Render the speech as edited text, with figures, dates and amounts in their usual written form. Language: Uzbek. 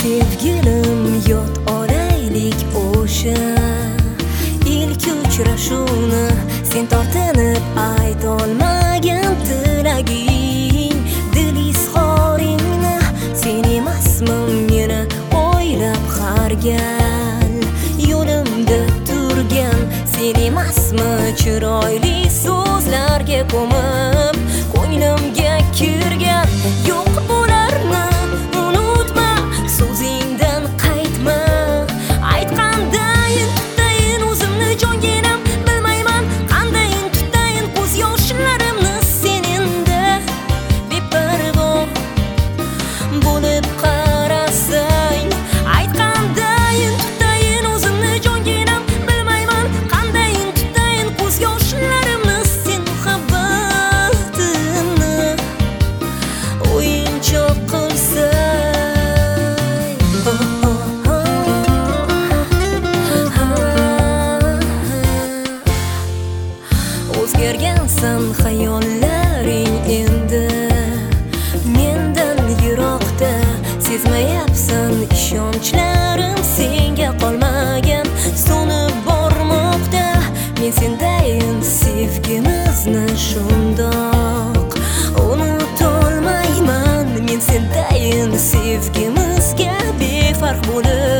Sevgilim yod olaylik o'sha ilk uchrashuvni, sen tortinib aytolmagan tilaging, dil izhoringni. Sen emasmi meni o'ylab har gal yo'limda turgan, sen emasmi chiroyli so'zlarga ko'mib ko'nglimga kirgan. Yo'q bularni unutma, so'zingdan qaytma, aytgandayin tutayin o'zimni jonginam, bilmayman qandayin tutayin ko'z yoshlarimni. Sen endi beparvo bo'lib qarasang, aytgandayin tutayin o'zimni jonginam, bilmayman qandayin tutayin ko'z yoshlarimni. Sen muhabbatimni o'yinchoq qilsang, o'zgargansan xayollaring endi mendan yiroqda. Sezmayapsan ishonchlarim senga qolmagan, so'nib bormoqda. Men sendayin sevgimizni shundoq unutolmayman. Men sendayin sevgimizga befarq bo'lib